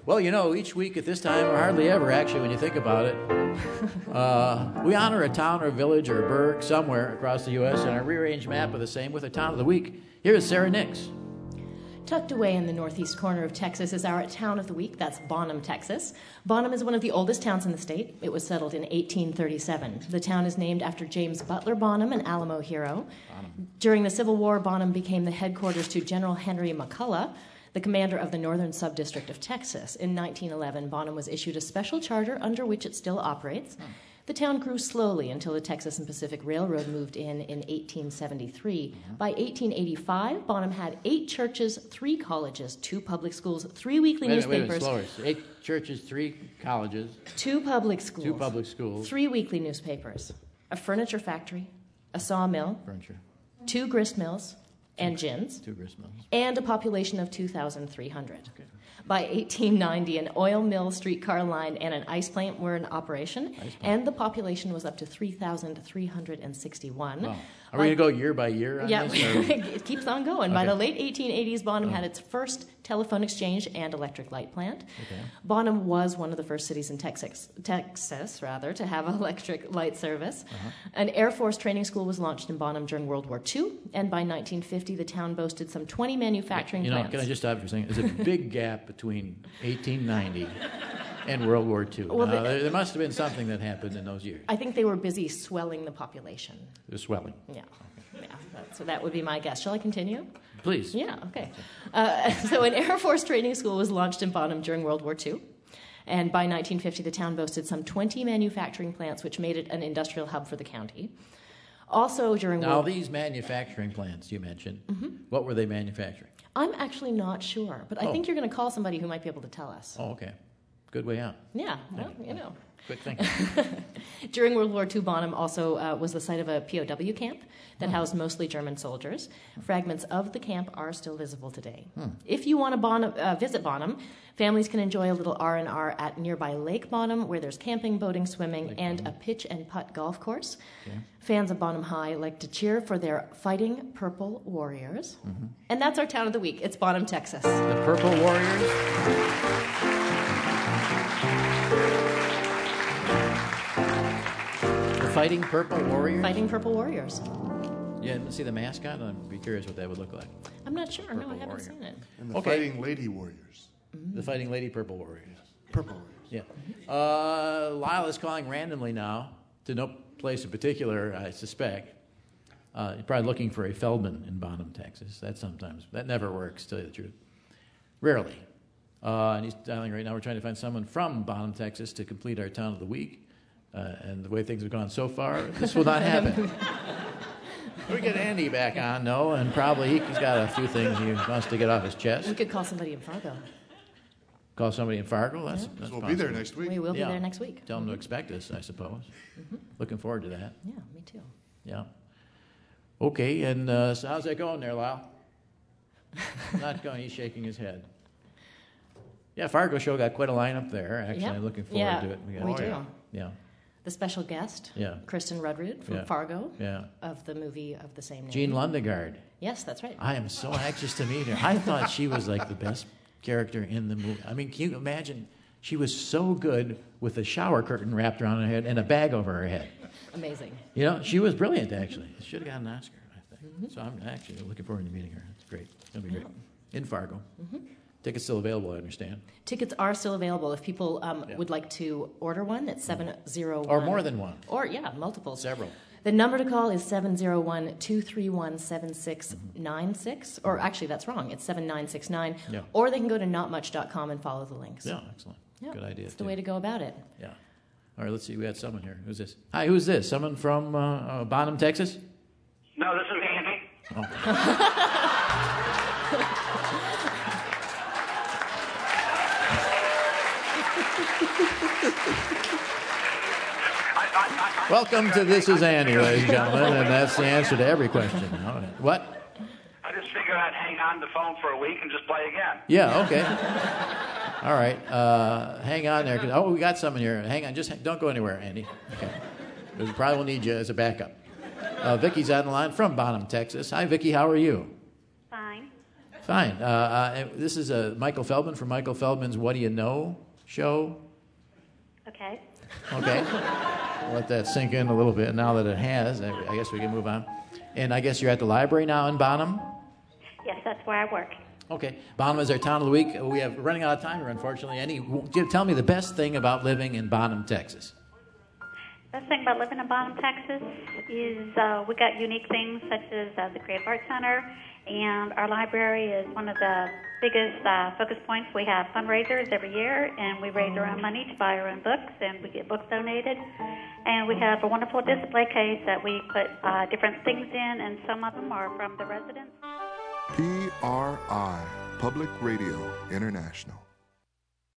Well, each week at this time, or hardly ever, actually, when you think about it, we honor a town or village or a burg somewhere across the U.S., and our rearranged map of the same with a town of the week. Here is Sarah Nix. Tucked away in the northeast corner of Texas is our town of the week. That's Bonham, Texas. Bonham is one of the oldest towns in the state. It was settled in 1837. The town is named after James Butler Bonham, an Alamo hero. During the Civil War, Bonham became the headquarters to General Henry McCullough, the commander of the Northern Subdistrict of Texas. In 1911, Bonham was issued a special charter under which it still operates. The town grew slowly until the Texas and Pacific Railroad moved in 1873. By 1885, Bonham had 8 churches, 3 colleges, 2 public schools, 3 weekly newspapers. Wait, slower. 8 churches, 3 colleges. 2 public schools. 2 public schools. 3 weekly newspapers. A furniture factory. A sawmill. Furniture. 2 grist mills and gins. 2 grist mills. And a population of 2,300. Okay. By 1890, an oil mill, streetcar line, and an ice plant were in operation, and the population was up to 3,361. Wow. Are we going to go year by year on this? It keeps on going. Okay. By the late 1880s, Bonham had its first telephone exchange and electric light plant. Okay. Bonham was one of the first cities in Texas to have electric light service. An Air Force training school was launched in Bonham during World War II, and by 1950, the town boasted some 20 manufacturing plants. Can I just stop for a second? There's a big gap between 1890 and World War II. Well, there must have been something that happened in those years. I think they were busy swelling the population. The swelling. Yeah. So that would be my guess. Shall I continue? Please. Yeah, okay. So an Air Force training school was launched in Bonham during World War II. And by 1950, the town boasted some 20 manufacturing plants, which made it an industrial hub for the county. Also during these manufacturing plants you mentioned, what were they manufacturing? I'm actually not sure, but I think you're going to call somebody who might be able to tell us. Oh, okay. Good way out. Yeah, Quick thinking. During World War II, Bonham also was the site of a POW camp that housed mostly German soldiers. Fragments of the camp are still visible today. If you want to visit Bonham, families can enjoy a little R&R at nearby Lake Bonham, where there's camping, boating, swimming, and a pitch and putt golf course. Okay. Fans of Bonham High like to cheer for their Fighting Purple Warriors. And that's our town of the week. It's Bonham, Texas. The Purple Warriors? Fighting Purple Warriors? Fighting Purple Warriors. Yeah, see the mascot? I'd be curious what that would look like. I'm not sure. No, I haven't seen it. And the Fighting Lady Warriors. The Fighting Lady Purple Warriors. Purple Warriors. Yeah. Lyle is calling randomly now, to no place in particular, I suspect. You're probably looking for a Feldman in Bonham, Texas. That never works, to tell you the truth. Rarely. And he's dialing right now. We're trying to find someone from Bonham, Texas to complete our town of the week. And the way things have gone so far, this will not happen. We get Andy back on, no, and probably he's got a few things he wants to get off his chest. We could call somebody in Fargo. Call somebody in Fargo? That's we'll be there next week. We will be there next week. Tell them to expect us, I suppose. Looking forward to that. Yeah, me too. Yeah. Okay, and so how's that going there, Lyle? Not going. He's shaking his head. Yeah, Fargo show got quite a lineup there, actually. I'm looking forward to it. We do. Yeah. The special guest, Kristen Rudrud from Fargo, of the movie of the same name. Jean Lundegaard. Yes, that's right. I am so anxious to meet her. I thought she was like the best character in the movie. I mean, can you imagine? She was so good with a shower curtain wrapped around her head and a bag over her head. Amazing. She was brilliant, actually. Should have gotten an Oscar, I think. So I'm actually looking forward to meeting her. It's great. It's going to be great. In Fargo. Tickets still available, I understand. Tickets are still available. If people would like to order one, it's 701. Or more than one. Or, multiple. Several. The number to call is 701-231-7696. Or actually, that's wrong. It's 7969. Yeah. Or they can go to notmuch.com and follow the links. Yeah, excellent. Yeah, good idea. That's the way to go about it. Yeah. All right, let's see. We had someone here. Who's this? Hi, who's this? Someone from Bonham, Texas? No, this is Andy. Oh. Welcome to This Is Andy, ladies and gentlemen, and that's the answer to every question. What? I just figured I'd hang on the phone for a week and just play again. Yeah, okay. All right. Hang on there. We got someone here. Hang on. Just don't go anywhere, Andy. Okay. We probably will need you as a backup. Vicky's on the line from Bonham, Texas. Hi, Vicky. How are you? Fine. Fine. This is Michael Feldman from Michael Feldman's What Do You Know show. Okay. Okay. Let that sink in a little bit. Now that it has, I guess we can move on. And I guess you're at the library now in Bonham? Yes, that's where I work. Okay. Bonham is our town of the week. We have running out of time here, unfortunately. Tell me the best thing about living in Bonham, Texas. Best thing about living in Bonham, Texas is we got unique things such as the Creative Arts Center, and our library is one of the biggest focus points. We have fundraisers every year, and we raise our own money to buy our own books, and we get books donated. And we have a wonderful display case that we put different things in, and some of them are from the residents. PRI, Public Radio International.